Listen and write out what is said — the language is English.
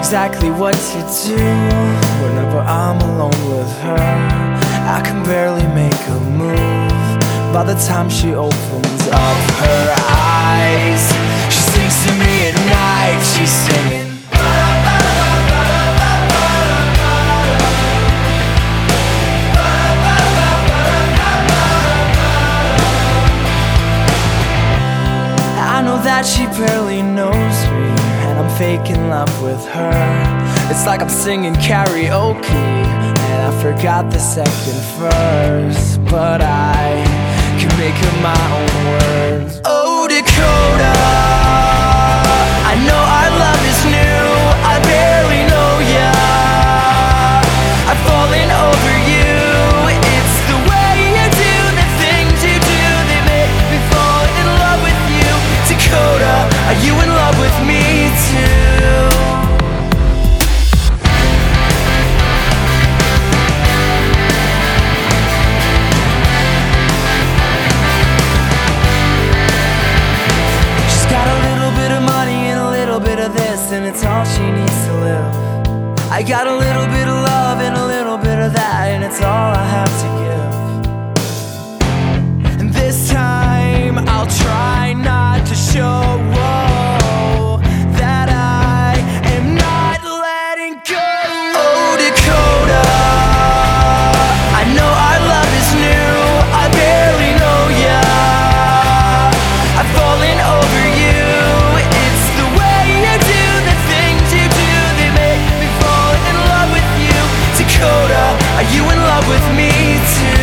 exactly what to do whenever I'm alone with her. I can barely make a move by the time she opens up her eyes. She sings to me at night, she's singing. I know that she barely knows me, and I'm faking love with her. It's like I'm singing karaoke, and I forgot the second verse, but I can make up my own words. Oh, Dakota, I know our love is new, I barely know ya. I've fallen over you. It's the way you do the things you do that make me fall in love with you. Dakota, are you in love with me too? She's got a little bit of money and a little bit of this, and it's all she needs to live. I got a little bit of love and a little bit of that, and it's all I have to give. And this time I'll try not to show that I am not letting go. Oh, Dakota, I know our love is new, I barely know ya. I've fallen over you. It's the way you do the things you do that make me fall in love with you. Dakota, are you in love with me too?